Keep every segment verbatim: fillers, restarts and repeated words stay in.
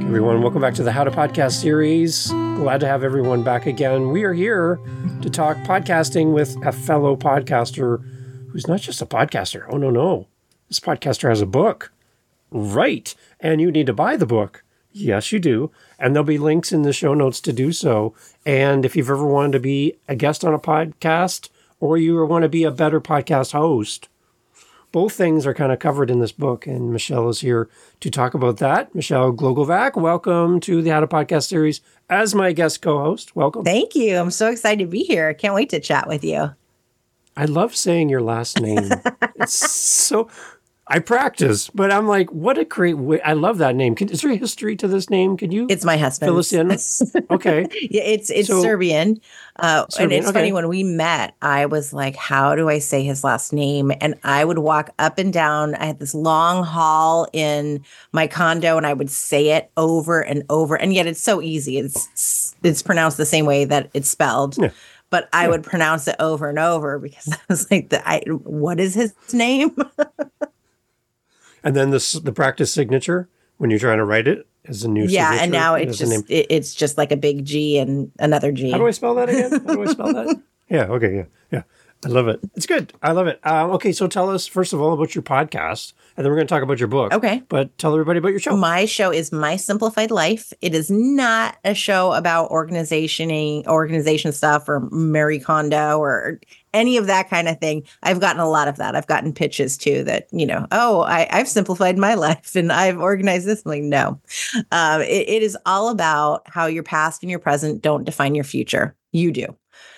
Everyone, welcome back to the How to Podcast series. Glad to have everyone back again. We are here to talk podcasting with a fellow podcaster who's not just a podcaster. Oh, no, no. This podcaster has a book. Right. And you need to buy the book. Yes, you do. And there'll be links in the show notes to do so. And if you've ever wanted to be a guest on a podcast or you want to be a better podcast host, both things are kind of covered in this book, and Michelle is here to talk about that. Michelle Glogovac, welcome to the How to Podcast series as my guest co-host. Welcome. Thank you. I'm so excited to be here. I can't wait to chat with you. I love saying your last name. It's so... I practice, but I'm like, what a great way. I love that name. Can, is there a history to this name? Can you? It's my husband's. Fill us in. Okay. Yeah, it's it's so, Serbian. Uh, Serbian. And it's okay. funny, when we met, I was like, how do I say his last name? And I would walk up and down. I had this long hall in my condo, and I would say it over and over. And yet it's so easy. It's it's pronounced the same way that it's spelled. Yeah. But I yeah. would pronounce it over and over because I was like, the, I, what is his name? And then the the practice signature when you're trying to write it is a new yeah, signature. and now it's just it, it's just like a big G and another G. How do I spell that again? How do I spell that? Yeah. Okay. Yeah. Yeah. I love it. It's good. I love it. Um, okay. So tell us first of all about your podcast, and then we're going to talk about your book. Okay. But tell everybody about your show. My show is My Simplified Life. It is not a show about organizationing, organization stuff, or Marie Kondo, or any of that kind of thing. I've gotten a lot of that. I've gotten pitches too that, you know, oh, I, I've simplified my life and I've organized this. I'm like, no, um, it, it is all about how your past and your present don't define your future. You do.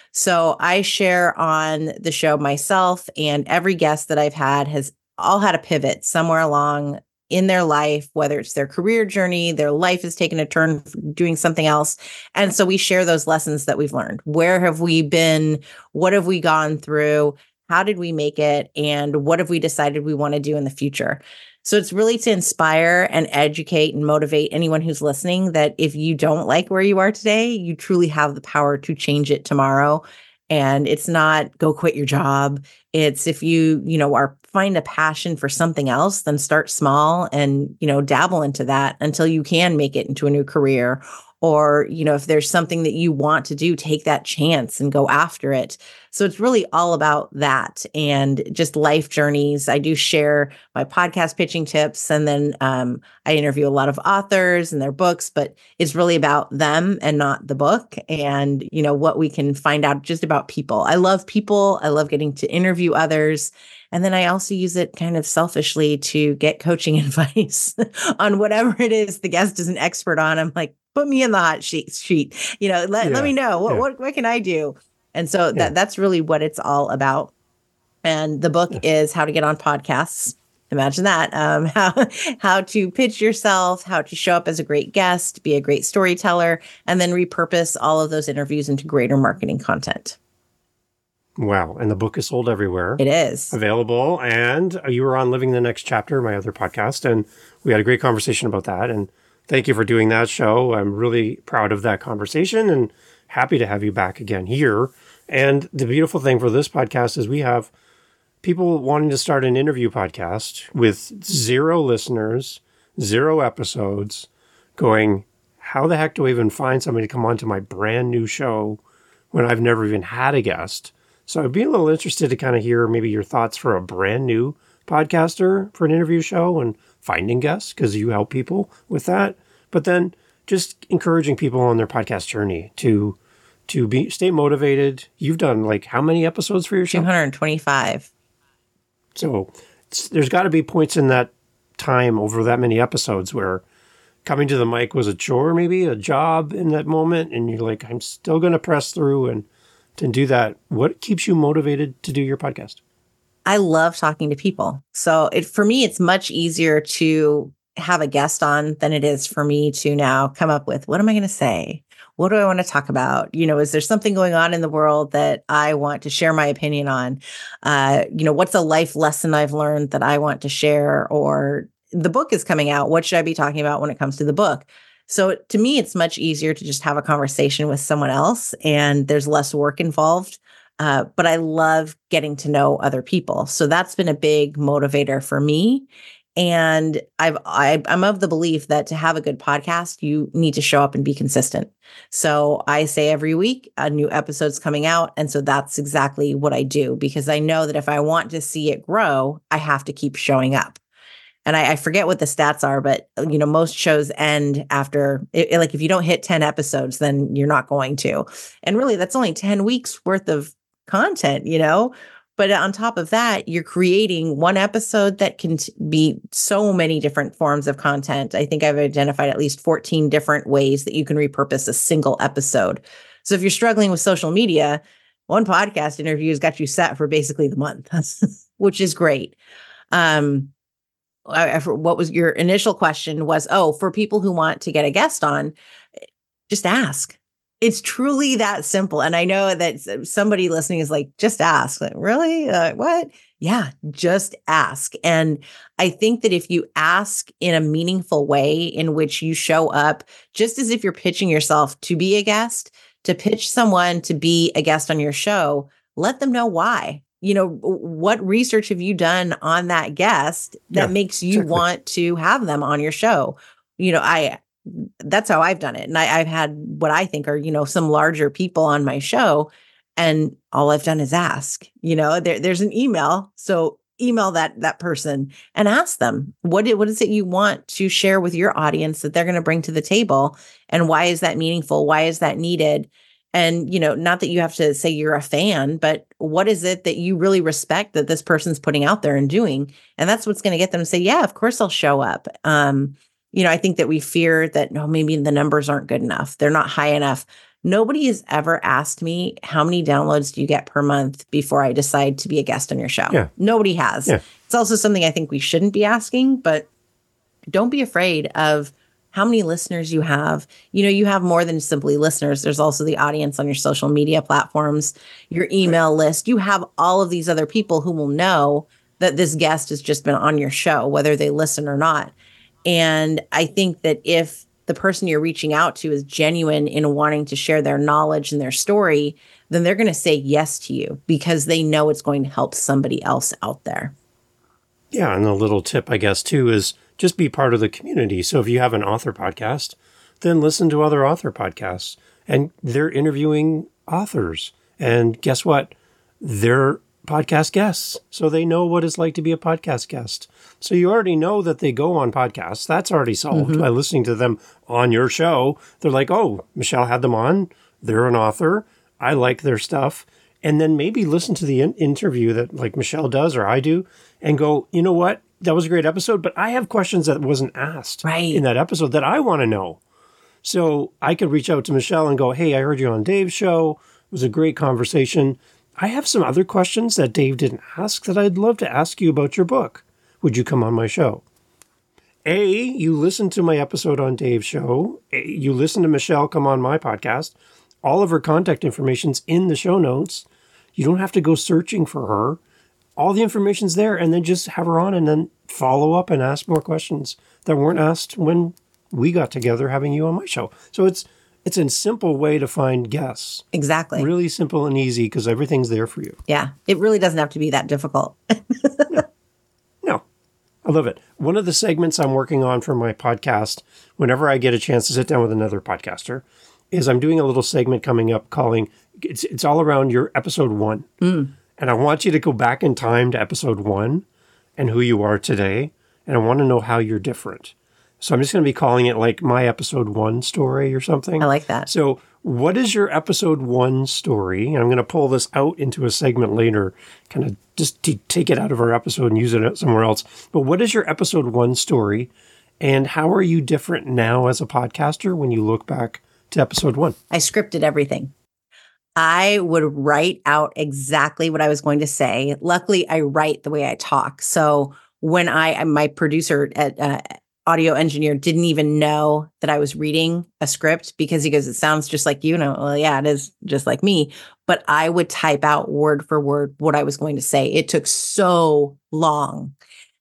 So I share on the show myself, and every guest that I've had has all had a pivot somewhere along in their life, whether it's their career journey, their life has taken a turn doing something else. And so we share those lessons that we've learned. Where have we been? What have we gone through? How did we make it? And what have we decided we want to do in the future? So it's really to inspire and educate and motivate anyone who's listening that if you don't like where you are today, you truly have the power to change it tomorrow. And it's not go quit your job. It's if you, you know, are find a passion for something else, then start small and, you know, dabble into that until you can make it into a new career. Or, you know, if there's something that you want to do, take that chance and go after it. So it's really all about that and just life journeys. I do share my podcast pitching tips, and then um, I interview a lot of authors and their books, but it's really about them and not the book, and, you know, what we can find out just about people. I love people. I love getting to interview others. And then I also use it kind of selfishly to get coaching advice on whatever it is the guest is an expert on. I'm like, put me in the hot sheet, sheet. You know, let, yeah, let me know what, yeah. what, what can I do? And so yeah. that that's really what it's all about. And the book yeah. is How to Get on Podcasts. Imagine that. Um, how, how to pitch yourself, how to show up as a great guest, be a great storyteller, and then repurpose all of those interviews into greater marketing content. Wow. And the book is sold everywhere. It is. Available. And you were on Living the Next Chapter, my other podcast, and we had a great conversation about that. And thank you for doing that show. I'm really proud of that conversation and happy to have you back again here. And the beautiful thing for this podcast is we have people wanting to start an interview podcast with zero listeners, zero episodes, going, how the heck do I even find somebody to come onto my brand new show when I've never even had a guest? So I'd be a little interested to kind of hear maybe your thoughts for a brand new podcaster for an interview show and finding guests, because you help people with that. But then just encouraging people on their podcast journey to to be stay motivated. You've done like how many episodes for your show? two hundred twenty-five. So there's got to be points in that time over that many episodes where coming to the mic was a chore, maybe a job in that moment. And you're like, I'm still going to press through and to do that. What keeps you motivated to do your podcast? I love talking to people. So it, for me, it's much easier to have a guest on than it is for me to now come up with, what am I going to say? What do I want to talk about? You know, is there something going on in the world that I want to share my opinion on? Uh, you know, what's a life lesson I've learned that I want to share? Or the book is coming out. What should I be talking about when it comes to the book? So to me, it's much easier to just have a conversation with someone else, and there's less work involved. Uh, but I love getting to know other people. So that's been a big motivator for me. And I've, I, I'm of the belief that to have a good podcast, you need to show up and be consistent. So I say every week a new episode's coming out. And so that's exactly what I do, because I know that if I want to see it grow, I have to keep showing up. And I, I forget what the stats are, but you know, most shows end after it, like if you don't hit ten episodes, then you're not going to. And really, that's only ten weeks worth of content, you know? But on top of that, you're creating one episode that can t- be so many different forms of content. I think I've identified at least fourteen different ways that you can repurpose a single episode. So if you're struggling with social media, one podcast interview has got you set for basically the month, which is great. Um, I, I, what was your initial question was, oh, for people who want to get a guest on, just ask. It's truly that simple. And I know that somebody listening is like, just ask. Like, really? Uh, what? Yeah, just ask. And I think that if you ask in a meaningful way in which you show up, just as if you're pitching yourself to be a guest, to pitch someone to be a guest on your show, let them know why. You know, what research have you done on that guest that Yeah, makes you exactly. want to have them on your show? You know, I, that's how I've done it. And I, I've had what I think are, you know, some larger people on my show, and all I've done is ask. You know, there, there's an email. So email that that person and ask them, what, what is it you want to share with your audience that they're going to bring to the table? And why is that meaningful? Why is that needed? And, you know, not that you have to say you're a fan, but what is it that you really respect that this person's putting out there and doing? And that's what's going to get them to say, yeah, of course I'll show up. Um, You know, I think that we fear that, no, maybe the numbers aren't good enough. They're not high enough. Nobody has ever asked me, how many downloads do you get per month before I decide to be a guest on your show? Yeah. Nobody has. Yeah. It's also something I think we shouldn't be asking, but don't be afraid of how many listeners you have. You know, you have more than simply listeners. There's also the audience on your social media platforms, your email list. You have all of these other people who will know that this guest has just been on your show, whether they listen or not. And I think that if the person you're reaching out to is genuine in wanting to share their knowledge and their story, then they're going to say yes to you because they know it's going to help somebody else out there. Yeah. And a little tip, I guess, too, is just be part of the community. So if you have an author podcast, then listen to other author podcasts, and they're interviewing authors. And guess what? They're podcast guests. So they know what it's like to be a podcast guest. So you already know that they go on podcasts. That's already solved mm-hmm. by listening to them on your show. They're like, oh, Michelle had them on. They're an author. I like their stuff. And then maybe listen to the in- interview that like Michelle does or I do and go, you know what? That was a great episode, but I have questions that wasn't asked right. in that episode that I want to know. So I could reach out to Michelle and go, hey, I heard you on Dave's show. It was a great conversation. I have some other questions that Dave didn't ask that I'd love to ask you about your book. Would you come on my show? A, you listen to my episode on Dave's show. A, you listen to Michelle come on my podcast. All of her contact information's in the show notes. You don't have to go searching for her. All the information's there, and then just have her on and then follow up and ask more questions that weren't asked when we got together having you on my show. So it's It's a simple way to find guests. Exactly. Really simple and easy because everything's there for you. Yeah. It really doesn't have to be that difficult. no. no. I love it. One of the segments I'm working on for my podcast, whenever I get a chance to sit down with another podcaster, is I'm doing a little segment coming up calling, it's, it's all around your episode one. Mm. And I want you to go back in time to episode one and who you are today. And I want to know how you're different. So I'm just going to be calling it like my episode one story or something. I like that. So what is your episode one story? And I'm going to pull this out into a segment later, kind of just to take it out of our episode and use it somewhere else. But what is your episode one story? And how are you different now as a podcaster when you look back to episode one? I scripted everything. I would write out exactly what I was going to say. Luckily, I write the way I talk. So when I, my producer at uh, audio engineer didn't even know that I was reading a script because he goes, it sounds just like you. know. Well, yeah, it is just like me. But I would type out word for word what I was going to say. It took so long.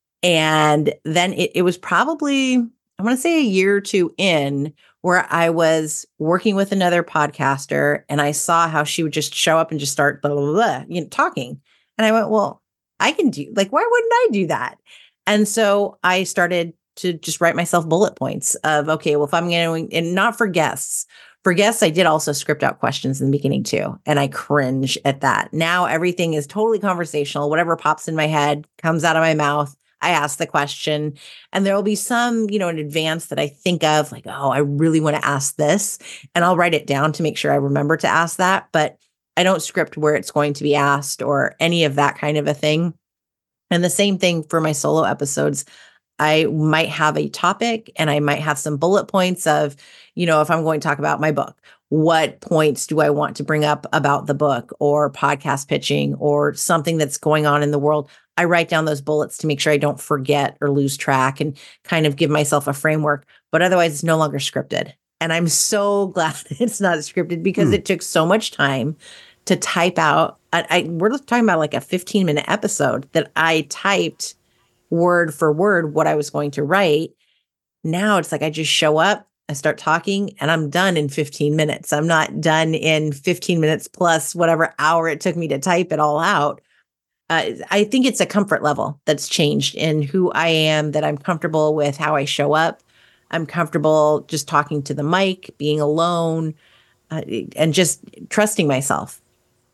And then it, it was probably, I want to say a year or two in where I was working with another podcaster and I saw how she would just show up and just start blah, blah, blah, you know, talking. And I went, well, I can do, like, why wouldn't I do that? And so I started to just write myself bullet points of, okay, well, if I'm going to, and not for guests, for guests, I did also script out questions in the beginning too. And I cringe at that. Now everything is totally conversational. Whatever pops in my head comes out of my mouth. I ask the question, and there will be some, you know, in advance that I think of like, oh, I really want to ask this. And I'll write it down to make sure I remember to ask that. But I don't script where it's going to be asked or any of that kind of a thing. And the same thing for my solo episodes. I might have a topic and I might have some bullet points of, you know, if I'm going to talk about my book, what points do I want to bring up about the book or podcast pitching or something that's going on in the world? I write down those bullets to make sure I don't forget or lose track and kind of give myself a framework, but otherwise it's no longer scripted. And I'm so glad it's not scripted because mm. it took so much time to type out. I, I we're talking about like a fifteen minute episode that I typed word for word what I was going to write. Now it's like I just show up, I start talking, and I'm done in fifteen minutes. I'm not done in fifteen minutes plus whatever hour it took me to type it all out. Uh, I think it's a comfort level that's changed in who I am, that I'm comfortable with how I show up. I'm comfortable just talking to the mic, being alone, uh, and just trusting myself.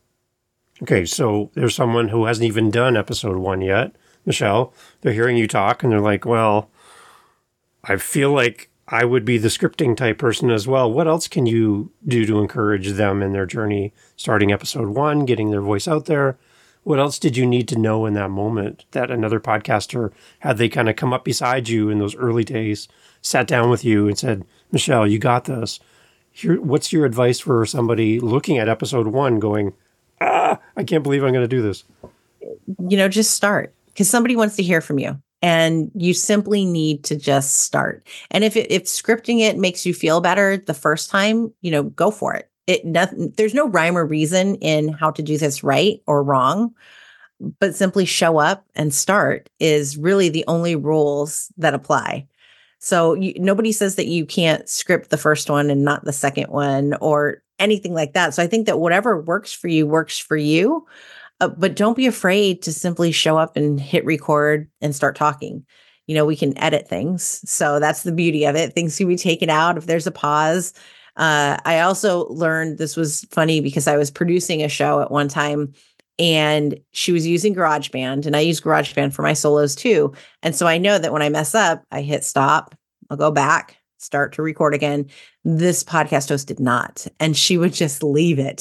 Okay, so there's someone who hasn't even done episode one yet. Michelle, they're hearing you talk and they're like, well, I feel like I would be the scripting type person as well. What else can you do to encourage them in their journey, starting episode one, getting their voice out there? What else did you need to know in that moment that another podcaster, had they kind of come up beside you in those early days, sat down with you and said, Michelle, you got this. Here, what's your advice for somebody looking at episode one going, ah, I can't believe I'm going to do this? You know, just start. Because somebody wants to hear from you and you simply need to just start. And if it, if scripting it makes you feel better the first time, you know, go for it. It nothing, there's no rhyme or reason in how to do this right or wrong, but simply show up and start is really the only rules that apply. So you, nobody says that you can't script the first one and not the second one or anything like that. So I think that whatever works for you works for you. Uh, but don't be afraid to simply show up and hit record and start talking. You know, we can edit things. So that's the beauty of it. Things can be taken out if there's a pause. Uh, I also learned, this was funny because I was producing a show at one time and she was using GarageBand and I use GarageBand for my solos too. And so I know that when I mess up, I hit stop, I'll go back, start to record again. This podcast host did not, and she would just leave it.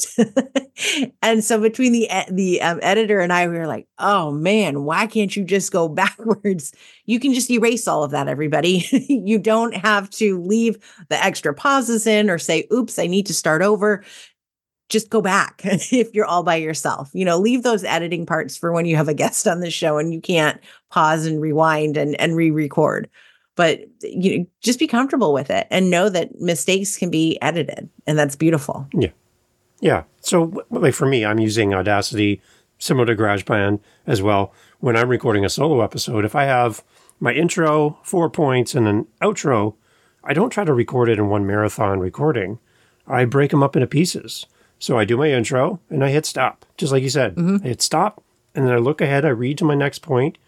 And so between the the um, editor and I, we were like, oh man, why can't you just go backwards? You can just erase all of that, everybody. You don't have to leave the extra pauses in or say, oops, I need to start over. Just go back if you're all by yourself. You know, leave those editing parts for when you have a guest on the show and you can't pause and rewind and, and re-record. But you know, just be comfortable with it and know that mistakes can be edited, and that's beautiful. Yeah. Yeah. So like for me, I'm using Audacity, similar to GarageBand as well. When I'm recording a solo episode, if I have my intro, four points, and an outro, I don't try to record it in one marathon recording. I break them up into pieces. So I do my intro and I hit stop, just like you said. Mm-hmm. I hit stop and then I look ahead, I read to my next point.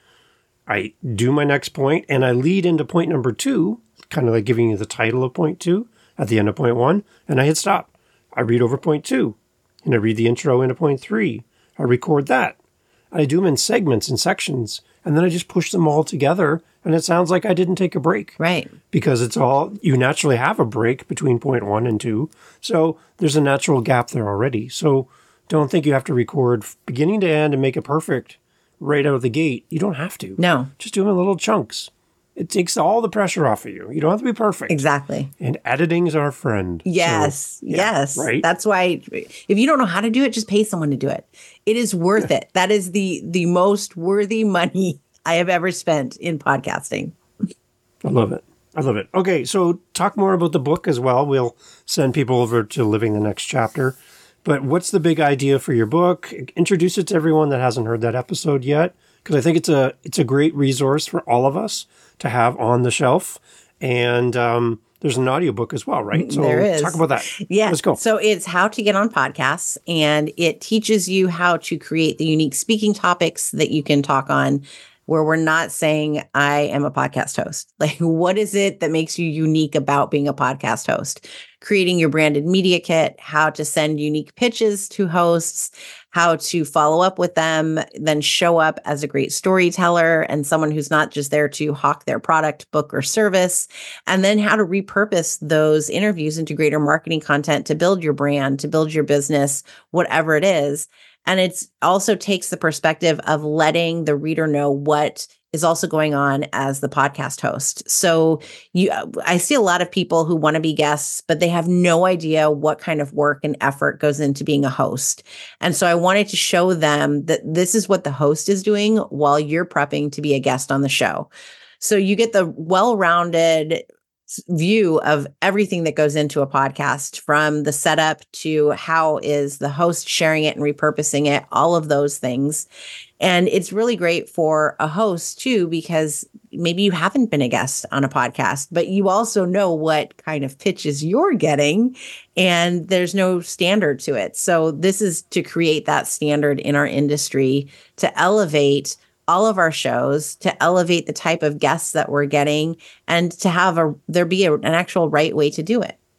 I do my next point and I lead into point number two, kind of like giving you the title of point two at the end of point one, and I hit stop. I read over point two and I read the intro into point three. I record that. I do them in segments and sections, and then I just push them all together, and it sounds like I didn't take a break. Right. Because it's all, you naturally have a break between point one and two, so there's a natural gap there already. So don't think you have to record beginning to end and make it perfect right out of the gate. You don't have to. No. Just do them in little chunks. It takes all the pressure off of you. You don't have to be perfect. Exactly. And editing's our friend. Yes. So, yeah, yes. Right. That's why if you don't know how to do it, just pay someone to do it. It is worth it. That is the the most worthy money I have ever spent in podcasting. I love it. I love it. Okay, so talk more about the book as well. We'll send people over to Living the Next Chapter. But what's the big idea for your book? Introduce it to everyone that hasn't heard that episode yet, because I think it's a it's a great resource for all of us to have on the shelf. And um, there's an audiobook as well, right? So there is. Talk about that. Yeah. Let's go. So it's How to Get on Podcasts, and it teaches you how to create the unique speaking topics that you can talk on where we're not saying, I am a podcast host. Like, what is it that makes you unique about being a podcast host? Creating your branded media kit, how to send unique pitches to hosts, how to follow up with them, then show up as a great storyteller and someone who's not just there to hawk their product, book, or service, and then how to repurpose those interviews into greater marketing content to build your brand, to build your business, whatever it is. And it also takes the perspective of letting the reader know what is also going on as the podcast host. So you, I see a lot of people who want to be guests, but they have no idea what kind of work and effort goes into being a host. And so I wanted to show them that this is what the host is doing while you're prepping to be a guest on the show. So you get the well-rounded view of everything that goes into a podcast, from the setup to how is the host sharing it and repurposing it, all of those things. And it's really great for a host too, because maybe you haven't been a guest on a podcast, but you also know what kind of pitches you're getting, and there's no standard to it. So this is to create that standard in our industry, to elevate all of our shows, to elevate the type of guests that we're getting, and to have a there be a, an actual right way to do it.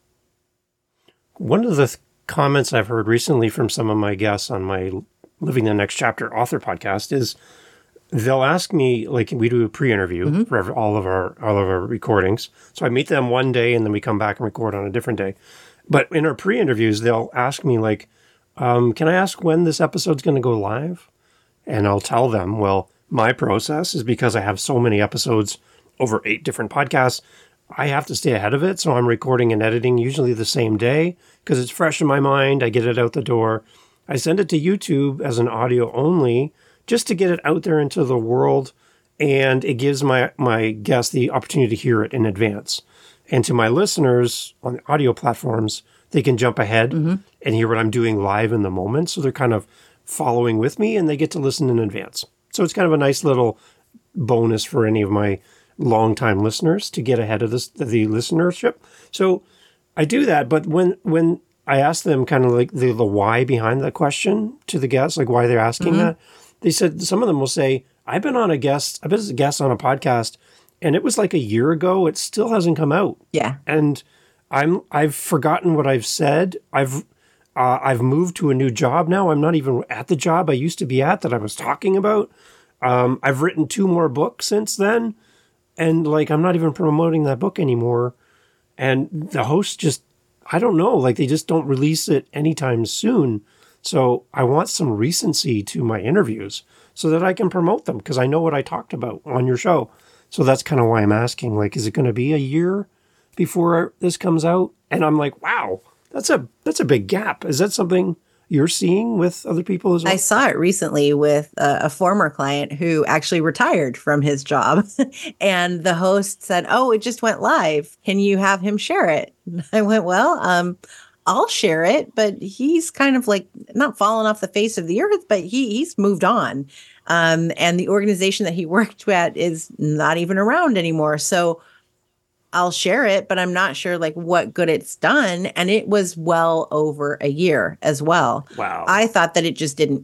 One of the th- comments I've heard recently from some of my guests on my Living the Next Chapter author podcast is they'll ask me, like, we do a pre-interview mm-hmm. for every, all of our all of our recordings. So I meet them one day and then we come back and record on a different day. But in our pre-interviews, they'll ask me, like, um, can I ask when this episode's going to go live? And I'll tell them, well, my process is because I have so many episodes over eight different podcasts, I have to stay ahead of it. So I'm recording and editing usually the same day because it's fresh in my mind. I get it out the door. I send it to YouTube as an audio only just to get it out there into the world. And it gives my, my guests the opportunity to hear it in advance. And to my listeners on the audio platforms, they can jump ahead mm-hmm. and hear what I'm doing live in the moment. So they're kind of following with me and they get to listen in advance. So it's kind of a nice little bonus for any of my longtime listeners to get ahead of this, the listenership. So I do that. But when when I ask them kind of like the, the why behind the question to the guests, like why they're asking mm-hmm. that, they said some of them will say, I've been on a guest, I've been a guest on a podcast, and it was like a year ago. It still hasn't come out. Yeah. And I'm I've forgotten what I've said. I've Uh, I've moved to a new job now. I'm not even at the job I used to be at that I was talking about. Um, I've written two more books since then. And like, I'm not even promoting that book anymore. And the hosts just, I don't know, like they just don't release it anytime soon. So I want some recency to my interviews so that I can promote them because I know what I talked about on your show. So that's kind of why I'm asking, like, is it going to be a year before this comes out? And I'm like, wow. That's a that's a big gap. Is that something you're seeing with other people as well? I saw it recently with a, a former client who actually retired from his job. And the host said, oh, it just went live. Can you have him share it? And I went, well, um, I'll share it. But he's kind of like not fallen off the face of the earth, but he he's moved on. Um, and the organization that he worked at is not even around anymore. So I'll share it, but I'm not sure like what good it's done. And it was well over a year as well. Wow. I thought that it just didn't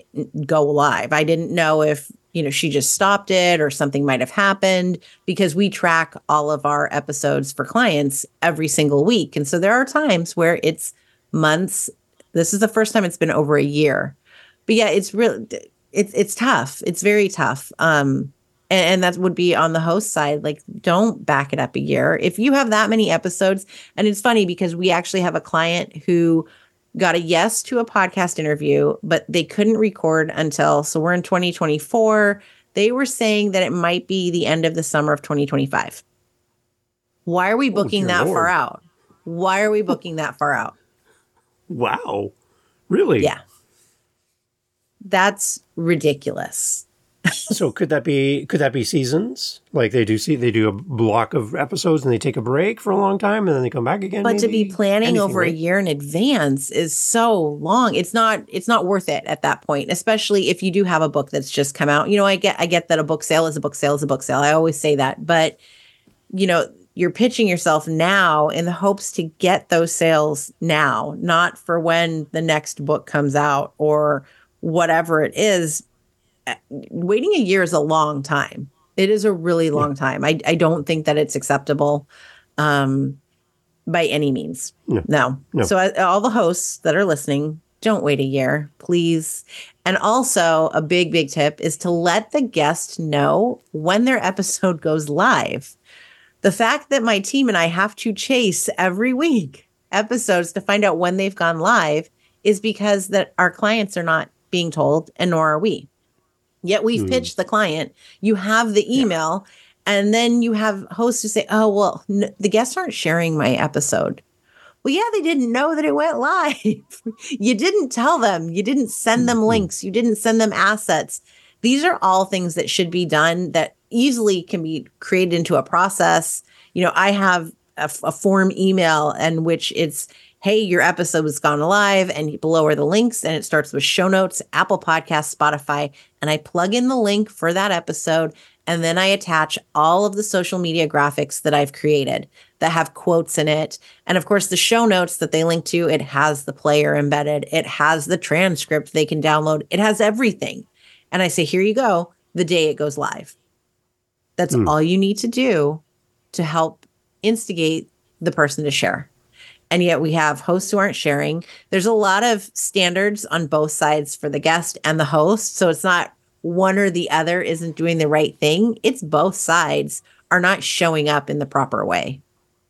go live. I didn't know if, you know, she just stopped it or something might have happened because we track all of our episodes for clients every single week. And so there are times where it's months. This is the first time it's been over a year. But yeah, it's really, it's, it's tough. It's very tough. Um, And that would be on the host side. Like, don't back it up a year. If you have that many episodes, and it's funny because we actually have a client who got a yes to a podcast interview, but they couldn't record until, so we're in twenty twenty-four. They were saying that it might be the end of the summer of twenty twenty-five. Why are we booking oh, that Lord. far out? Why are we booking that far out? Wow. Really? Yeah. That's ridiculous. So could that be could that be seasons? Like they do see they do a block of episodes and they take a break for a long time and then they come back again. But maybe? to be planning Anything, over right? a year in advance is so long. It's not it's not worth it at that point, especially if you do have a book that's just come out. You know, I get I get that a book sale is a book sale is a book sale. I always say that, but you know, you're pitching yourself now in the hopes to get those sales now, not for when the next book comes out or whatever it is. waiting a year is a long time. It is a really long yeah. time. I, I don't think that it's acceptable um, by any means. No. no. no. So uh, all the hosts that are listening, don't wait a year, please. And also a big, big tip is to let the guest know when their episode goes live. The fact that my team and I have to chase every week episodes to find out when they've gone live is because that our clients are not being told, and nor are we. Yet we've mm. pitched the client. You have the email, yeah. and then you have hosts who say, oh, well, n- the guests aren't sharing my episode. Well, yeah, they didn't know that it went live. You didn't tell them. You didn't send them links. You didn't send them assets. These are all things that should be done that easily can be created into a process. You know, I have a, a form email in which it's, hey, your episode has gone live, and below are the links, and it starts with show notes, Apple Podcasts, Spotify, and I plug in the link for that episode, and then I attach all of the social media graphics that I've created that have quotes in it. And of course, the show notes that they link to, it has the player embedded. It has the transcript they can download. It has everything. And I say, here you go, the day it goes live. That's mm. all you need to do to help instigate the person to share. And yet we have hosts who aren't sharing. There's a lot of standards on both sides for the guest and the host. So it's not one or the other isn't doing the right thing. It's both sides are not showing up in the proper way.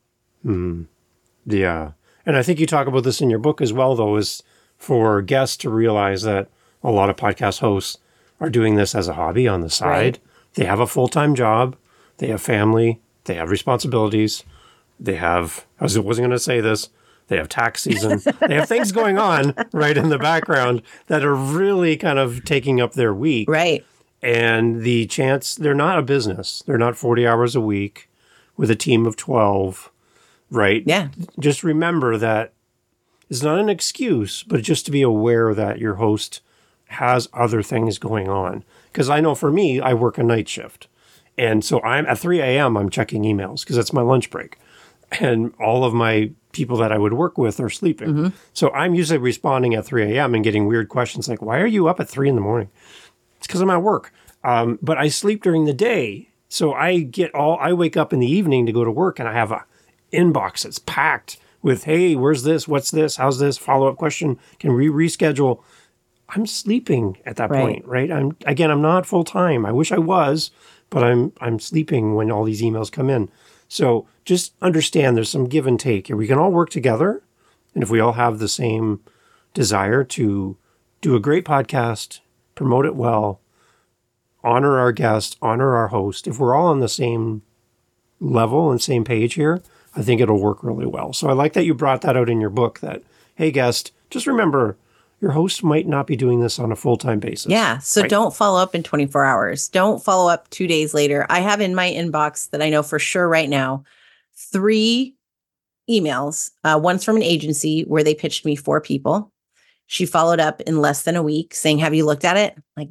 Mm. Yeah. And I think you talk about this in your book as well, though, is for guests to realize that a lot of podcast hosts are doing this as a hobby on the side. Right. They have a full-time job. They have family. They have responsibilities. They have, I was, wasn't going to say this, they have tax season. They have things going on right in the background that are really kind of taking up their week. Right. And the chance, they're not a business. They're not forty hours a week with a team of twelve, right? Yeah. Just remember that it's not an excuse, but just to be aware that your host has other things going on. Because I know for me, I work a night shift. And so I'm at three a.m., I'm checking emails because that's my lunch break. And all of my people that I would work with are sleeping. Mm-hmm. So I'm usually responding at three a.m. and getting weird questions like, why are you up at three in the morning? It's because I'm at work. Um, but I sleep during the day. So I get all, I wake up in the evening to go to work and I have a inbox that's packed with, hey, where's this? What's this? How's this? Follow-up question. Can we reschedule? I'm sleeping at that right. point, right? I'm again, I'm not full-time. I wish I was, but I'm I'm sleeping when all these emails come in. So just understand there's some give and take here. We can all work together. And if we all have the same desire to do a great podcast, promote it well, honor our guest, honor our host, if we're all on the same level and same page here, I think it'll work really well. So I like that you brought that out in your book that, hey, guest, just remember, your host might not be doing this on a full-time basis. Yeah. So right? Don't follow up in twenty-four hours. Don't follow up two days later. I have in my inbox that I know for sure right now, three emails. Uh, one's from an agency where they pitched me four people. She followed up in less than a week saying, have you looked at it? Like,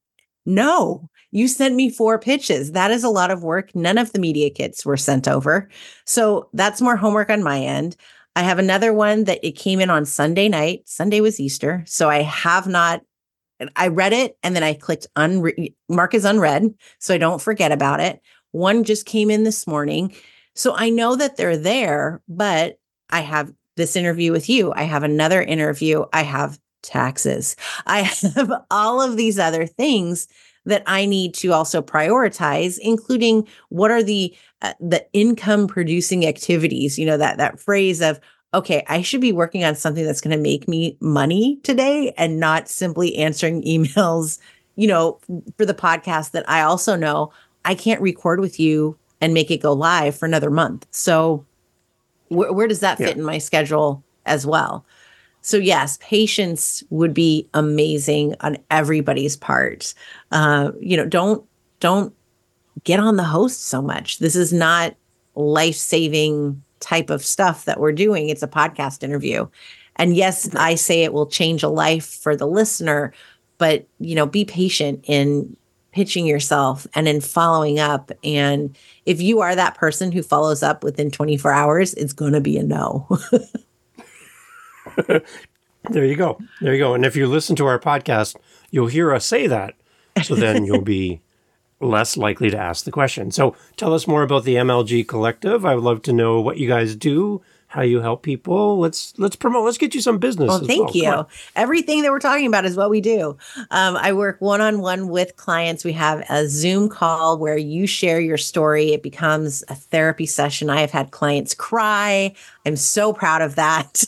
no, you sent me four pitches. That is a lot of work. None of the media kits were sent over. So that's more homework on my end. I have another one that it came in on Sunday night. Sunday was Easter. So I have not, I read it and then I clicked unre- mark as unread so I don't forget about it. One just came in this morning. So I know that they're there, but I have this interview with you. I have another interview. I have taxes. I have all of these other things that I need to also prioritize, including what are the uh, the income producing activities, you know, that that phrase of, okay, I should be working on something that's going to make me money today and not simply answering emails, you know, for the podcast that I also know I can't record with you and make it go live for another month. So wh- where does that fit yeah. in my schedule as well? So yes, patience would be amazing on everybody's part. Uh, you know, don't don't get on the host so much. This is not life-saving type of stuff that we're doing. It's a podcast interview. And yes, I say it will change a life for the listener, but you know, be patient in pitching yourself and in following up. And if you are that person who follows up within twenty-four hours, it's going to be a no. There you go. There you go. And if you listen to our podcast, you'll hear us say that. So then you'll be less likely to ask the question. So tell us more about the M L G Collective. I would love to know what you guys do, how you help people. Let's let's promote. Let's get you some business. Well, as thank well. you. Everything that we're talking about is what we do. Um, I work one-on-one with clients. We have a Zoom call where you share your story. It becomes a therapy session. I have had clients cry. I'm so proud of that.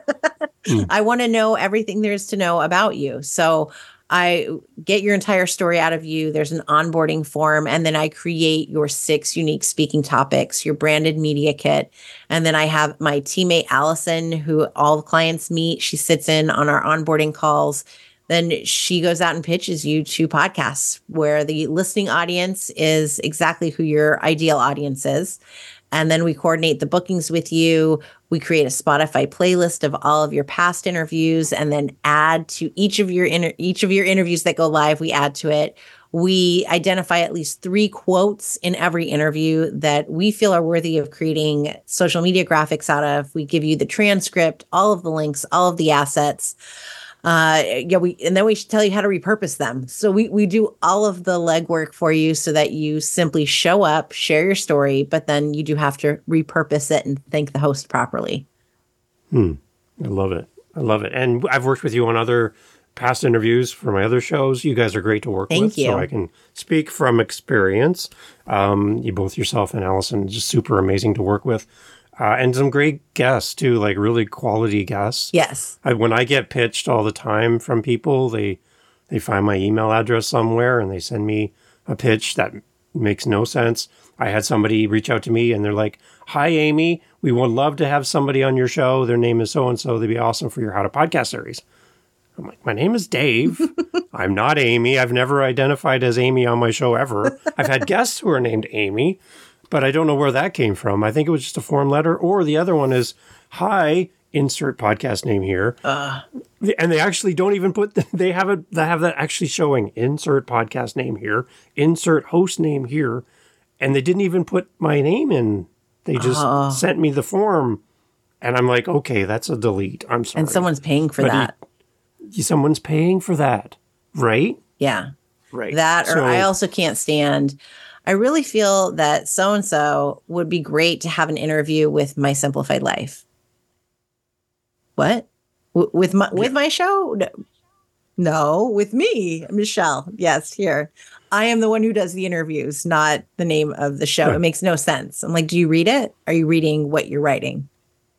mm. I want to know everything there is to know about you. So I get your entire story out of you. There's an onboarding form, and then I create your six unique speaking topics, your branded media kit. And then I have my teammate, Allison, who all the clients meet. She sits in on our onboarding calls. Then she goes out and pitches you to podcasts where the listening audience is exactly who your ideal audience is. And then we coordinate the bookings with you. We create a Spotify playlist of all of your past interviews, and then add to each of your inter- each of your interviews that go live. We add to it. We identify at least three quotes in every interview that we feel are worthy of creating social media graphics out of. We give you the transcript, all of the links, all of the assets. Uh, yeah, we and then we should tell you how to repurpose them. So we we do all of the legwork for you so that you simply show up, share your story, but then you do have to repurpose it and thank the host properly. Hmm. I love it. I love it. And I've worked with you on other past interviews for my other shows. You guys are great to work Thank with. you. So I can speak from experience. Um, you both, yourself and Allison, just super amazing to work with. Uh, and some great guests too, like really quality guests. Yes. I, when I get pitched all the time from people, they they find my email address somewhere and they send me a pitch that makes no sense. I had somebody reach out to me and they're like, "Hi, Amy, we would love to have somebody on your show. Their name is so and so. They'd be awesome for your How to Podcast series." I'm like, "My name is Dave. I'm not Amy. I've never identified as Amy on my show ever. I've had guests who are named Amy." But I don't know where that came from. I think it was just a form letter. Or the other one is, "Hi, insert podcast name here." Uh, and they actually don't even put, they have it, they have that actually showing, insert podcast name here, insert host name here. And they didn't even put my name in. They just uh, sent me the form. And I'm like, okay, that's a delete. I'm sorry. And someone's paying for but that. He, someone's paying for that, right? Yeah. Right. That, or so, I also can't stand... I really feel that so-and-so would be great to have an interview with My Simplified Life. What? W- with my with yeah. my show? No. no, with me, Michelle. Yes, here. I am the one who does the interviews, not the name of the show. Right. It makes no sense. I'm like, do you read it? Are you reading what you're writing?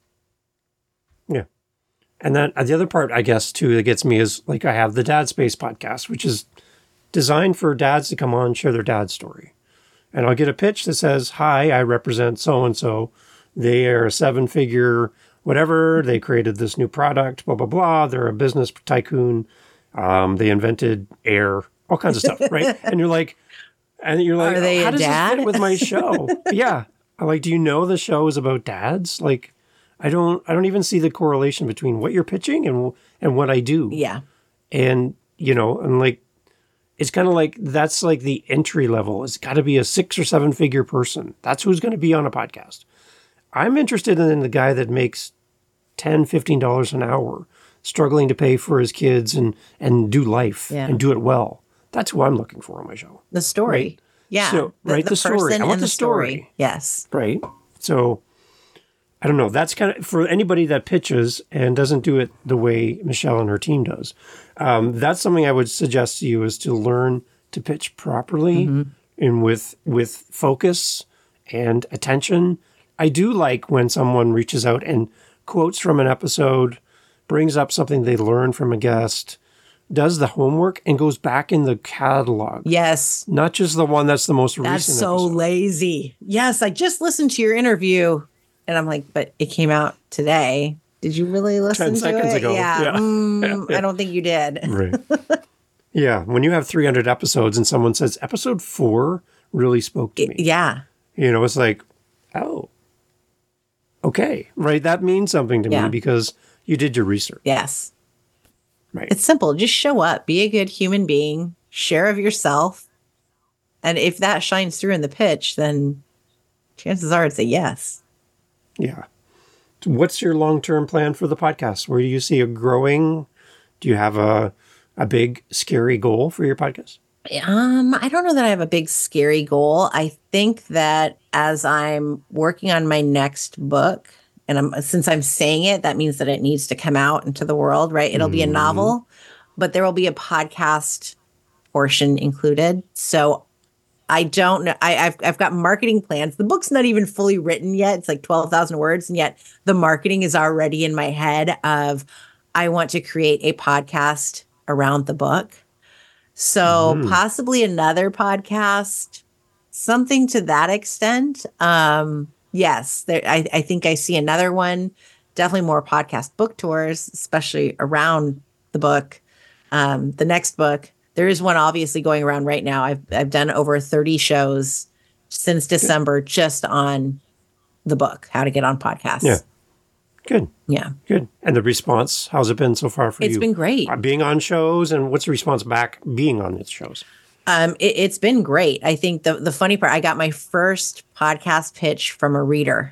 Yeah. And then uh, the other part, I guess, too, that gets me is like I have the Dad Space podcast, which is designed for dads to come on and share their dad's story. And I'll get a pitch that says, "Hi, I represent so-and-so. They are a seven-figure whatever. They created this new product, blah, blah, blah. They're a business tycoon. Um, they invented air," all kinds of stuff, right? And you're like, and you're like, oh, how does dad? this fit with my show? Yeah. I'm like, do you know the show is about dads? Like, I don't, I don't even see the correlation between what you're pitching and and what I do. Yeah. And, you know, and like, it's kind of like, that's like the entry level. It's got to be a six or seven figure person. That's who's going to be on a podcast. I'm interested in the guy that makes ten dollars, fifteen dollars an hour, struggling to pay for his kids and, and do life yeah. and do it well. That's who I'm looking for on my show. The story. Right? Yeah. So, the, right. The, the story. I want the the story. story. Yes. Right. So I don't know. That's kind of for anybody that pitches and doesn't do it the way Michelle and her team does. Um, that's something I would suggest to you is to learn to pitch properly mm-hmm. and with with focus and attention. I do like when someone reaches out and quotes from an episode, brings up something they learned from a guest, does the homework, and goes back in the catalog. Yes. Not just the one that's the most that's recent so episode. Lazy. Yes, I just listened to your interview. And I'm like, but it came out today. Did you really listen Ten to seconds it? ago. Yeah. Yeah. Mm, yeah. I don't think you did. Right. Yeah. When you have three hundred episodes and someone says episode four really spoke to me. Yeah. You know, it's like, oh, okay. Right. That means something to yeah. me because you did your research. Yes. Right. It's simple. Just show up, be a good human being, share of yourself. And if that shines through in the pitch, then chances are it's a yes. Yeah. What's your long-term plan for the podcast? Where do you see it growing? Do you have a a big, scary goal for your podcast? Um, I don't know that I have a big scary goal. I think that as I'm working on my next book, and I'm since I'm saying it, that means that it needs to come out into the world, right? It'll be a Mm-hmm. novel, but there will be a podcast portion included. So I don't know. I, I've I've got marketing plans. The book's not even fully written yet. It's like twelve thousand words, and yet the marketing is already in my head of I want to create a podcast around the book. So Mm-hmm. possibly another podcast, something to that extent. Um, yes, there, I, I think I see another one. Definitely more podcast book tours, especially around the book. Um, the next book, there is one obviously going around right now. I've I've done over thirty shows since December just on the book, how to get on podcasts. Yeah. Good. Yeah. Good. And the response, how's it been so far for It's you? been great. Uh, Being on shows, and what's the response back being on its shows? Um, it, it's been great. I think the the funny part, I got my first podcast pitch from a reader.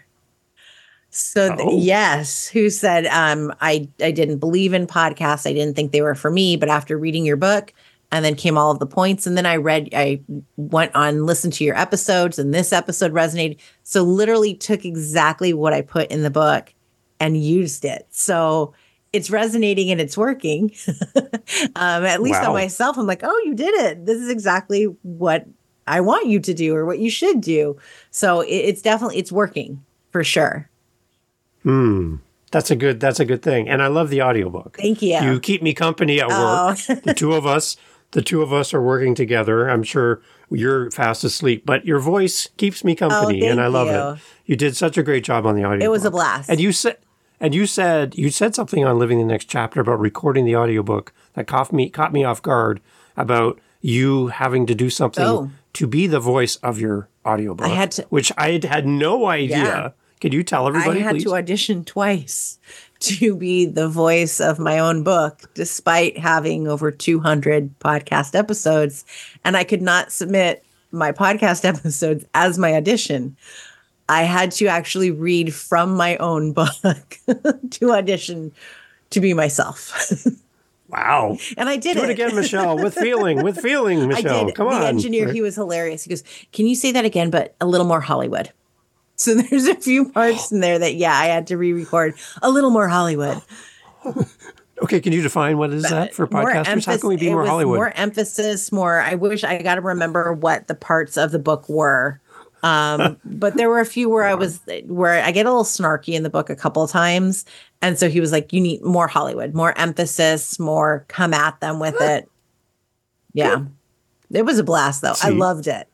So th- Oh. yes, who said um, I I didn't believe in podcasts. I didn't think they were for me. But after reading your book, and then came all of the points, and then I read, I went on, listened to your episodes, and this episode resonated. So literally took exactly what I put in the book and used it. So it's resonating and it's working. um, at least Wow. on myself, I'm like, oh, you did it. This is exactly what I want you to do or what you should do. So it, it's definitely, it's working for sure. Hmm. That's a good, that's a good thing. And I love the audiobook. Thank you. You keep me company at Oh. work. The two of us, the two of us are working together. I'm sure you're fast asleep, but your voice keeps me company, thank and I love you. it. You did such a great job on the audio. It was a blast. And you said, and you said, you said something on Living the Next Chapter about recording the audiobook that caught me, caught me off guard about you having to do something Oh. to be the voice of your audiobook. I had to- which I had, had no idea. Yeah. Could you tell everybody, I had please? to audition twice to be the voice of my own book, despite having over two hundred podcast episodes. And I could not submit my podcast episodes as my audition. I had to actually read from my own book to audition to be myself. Wow. And I did Do it. it again, Michelle, with feeling, with feeling, I Michelle. did. Come the on. engineer, he was hilarious. He goes, can you say that again, but a little more Hollywood? So there's a few parts in there that, yeah, I had to re-record a little more Hollywood. Okay, can you define what is that for More podcasters? How can we be it more was Hollywood? More emphasis, more. I wish I got to remember what the parts of the book were. Um, but there were a few where I was, where I get a little snarky in the book a couple of times. And so he was like, you need more Hollywood, more emphasis, more come at them with it. Yeah. It was a blast though. I See? loved it.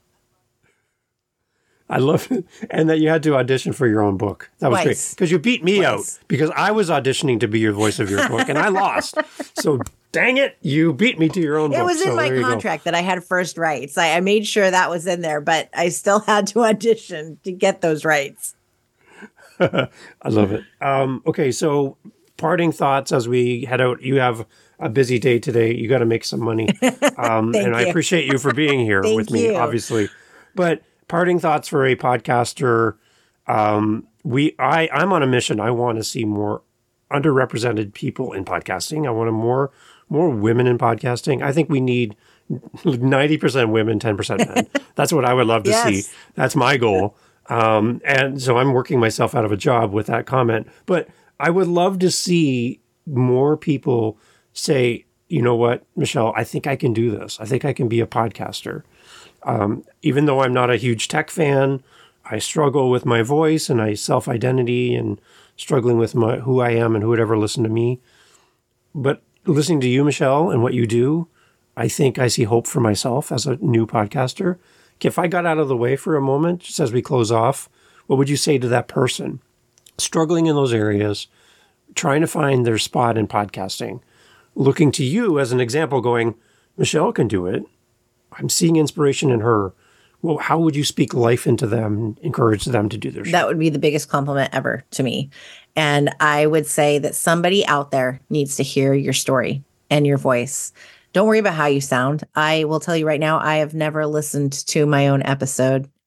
I love it. And that you had to audition for your own book. That was Twice. great. Because you beat me Twice. out because I was auditioning to be your voice of your book and I lost. So dang it, you beat me to your own It book. was in So my there you go. contract that I had first rights. I, I made sure that was in there, but I still had to audition to get those rights. I love it. Um, okay, so parting thoughts as we head out. You have a busy day today. You got to make some money. Um, Thank and I you. appreciate you for being here Thank with me, you. obviously. But parting thoughts for a podcaster. Um, we, I, I'm on a mission. I want to see more underrepresented people in podcasting. I want a more, more women in podcasting. I think we need ninety percent women, ten percent men. That's what I would love to Yes. see. That's my goal. Um, and so I'm working myself out of a job with that comment. But I would love to see more people say, you know what, Michelle, I think I can do this. I think I can be a podcaster. Um, even though I'm not a huge tech fan, I struggle with my voice and I self-identity and struggling with my, who I am and who would ever listen to me. But listening to you, Michelle, and what you do, I think I see hope for myself as a new podcaster. If I got out of the way for a moment, just as we close off, what would you say to that person struggling in those areas, trying to find their spot in podcasting, looking to you as an example, going, Michelle can do it. I'm seeing inspiration in her. Well, how would you speak life into them and encourage them to do their shit? That would be the biggest compliment ever to me. And I would say that somebody out there needs to hear your story and your voice. Don't worry about how you sound. I will tell you right now, I have never listened to my own episode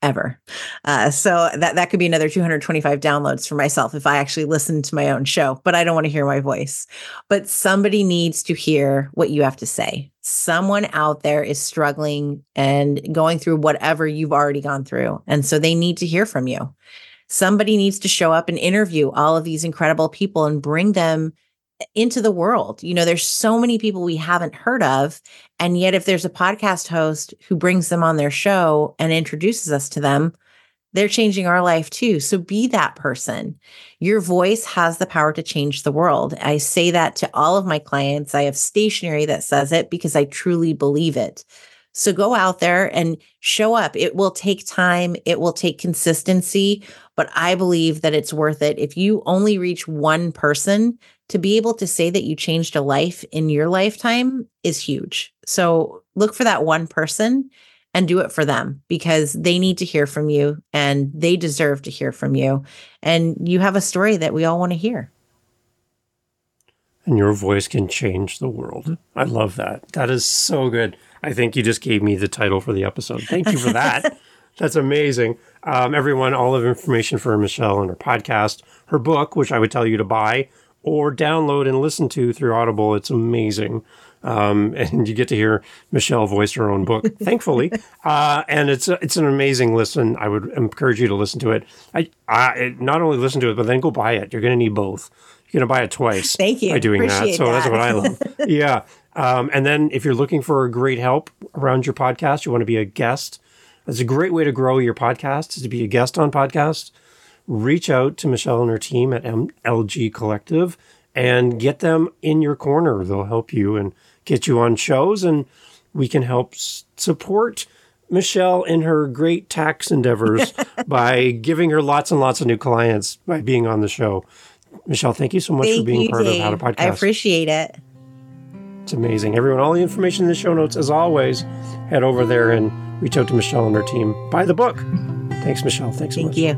ever. Uh, so that, that could be another two hundred twenty-five downloads for myself if I actually listen to my own show, but I don't want to hear my voice. But somebody needs to hear what you have to say. Someone out there is struggling and going through whatever you've already gone through. And so they need to hear from you. Somebody needs to show up and interview all of these incredible people and bring them into the world. You know, there's so many people we haven't heard of. And yet if there's a podcast host who brings them on their show and introduces us to them, they're changing our life too. So be that person. Your voice has the power to change the world. I say that to all of my clients. I have stationery that says it because I truly believe it. So go out there and show up. It will take time. It will take consistency, but I believe that it's worth it. If you only reach one person, to be able to say that you changed a life in your lifetime is huge. So look for that one person and do it for them because they need to hear from you and they deserve to hear from you. And you have a story that we all want to hear. And your voice can change the world. I love that. That is so good. I think you just gave me the title for the episode. Thank you for that. That's amazing. Um, everyone, all of information for Michelle and her podcast, her book, which I would tell you to buy or download and listen to through Audible. It's amazing. Um, and you get to hear Michelle voice her own book, thankfully. Uh, and it's a, it's an amazing listen. I would encourage you to listen to it. I, I not only listen to it, but then go buy it. You're going to need both. You're going to buy it twice. Thank you. By doing Appreciate that. So that. that's what I love. Yeah. Um, and then if you're looking for great help around your podcast, you want to be a guest. That's a great way to grow your podcast, is to be a guest on podcasts. Reach out to Michelle and her team at M L G Collective and get them in your corner. They'll help you and get you on shows, and we can help s- support Michelle in her great tax endeavors by giving her lots and lots of new clients by being on the show. Michelle, thank you so much Thank for being you, part Dave. of How to Podcast. I appreciate it. It's amazing. Everyone, all the information in the show notes, as always, head over there and reach out to Michelle and her team. Buy the book. Thanks, Michelle. Thanks so Thank much. you.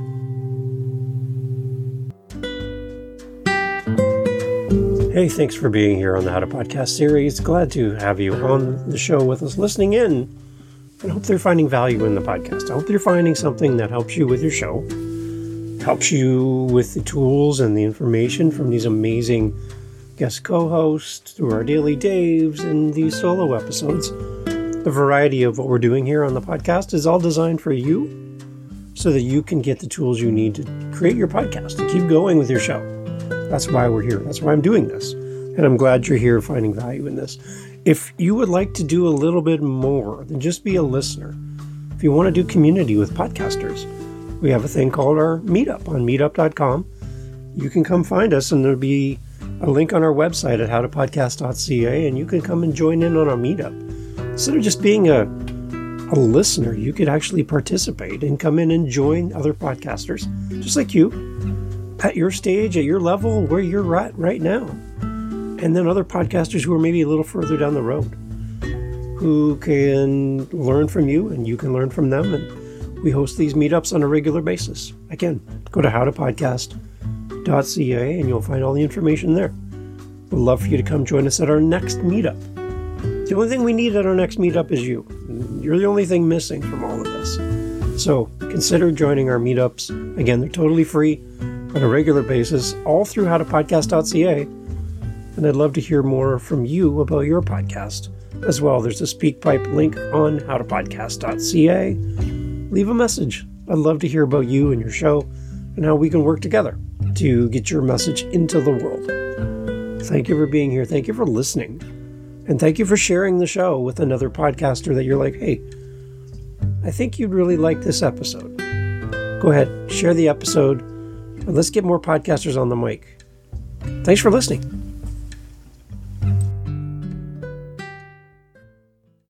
Hey, thanks for being here on the How to Podcast series. Glad to have you on the show with us, listening in. And hope they're finding value in the podcast. I hope you're finding something that helps you with your show, helps you with the tools and the information from these amazing guest co-hosts through our Daily Daves and these solo episodes. The variety of what we're doing here on the podcast is all designed for you so that you can get the tools you need to create your podcast and keep going with your show. That's why we're here. That's why I'm doing this. And I'm glad you're here finding value in this. If you would like to do a little bit more than just be a listener, if you want to do community with podcasters, we have a thing called our Meetup on meetup dot com. You can come find us, and there'll be a link on our website at how to podcast dot c a, and you can come and join in on our meetup. Instead of just being a, a listener, you could actually participate and come in and join other podcasters, just like you, at your stage, at your level, where you're at right now. And then other podcasters who are maybe a little further down the road, who can learn from you and you can learn from them. And we host these meetups on a regular basis. Again, go to how to podcast dot c a and you'll find all the information there. We'd love for you to come join us at our next meetup. The only thing we need at our next meetup is you. You're the only thing missing from all of this. So consider joining our meetups. Again, they're totally free on a regular basis, all through how to podcast dot c a. And I'd love to hear more from you about your podcast as well. There's a SpeakPipe link on how to podcast dot c a. Leave a message. I'd love to hear about you and your show and how we can work together to get your message into the world. Thank you for being here. Thank you for listening. And thank you for sharing the show with another podcaster that you're like, hey, I think you'd really like this episode. Go ahead, share the episode, and let's get more podcasters on the mic. Thanks for listening.